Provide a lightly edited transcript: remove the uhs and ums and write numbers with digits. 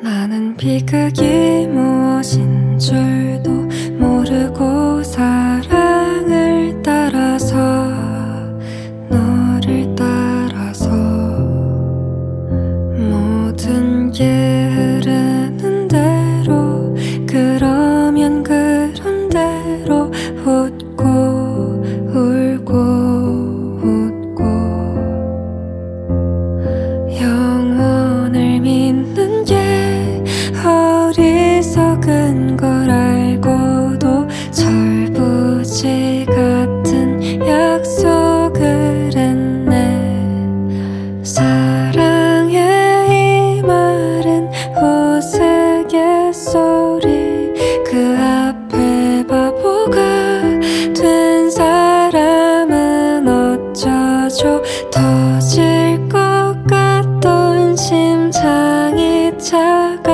나는 비극이 무엇인 줄도 모르고 사랑을 따라서 너를 따라서 모든 게 흐르는 대로 그러면 그런 대로 웃고 울고 웃고 영원을 믿는 게 어리석은 걸 알고도 철부지 같은 약속을 했네. 사랑해 이 말은 우스갯소리 그 앞에 바보가 된 사람은 어쩌죠. 터질 것 같던 심장이 차가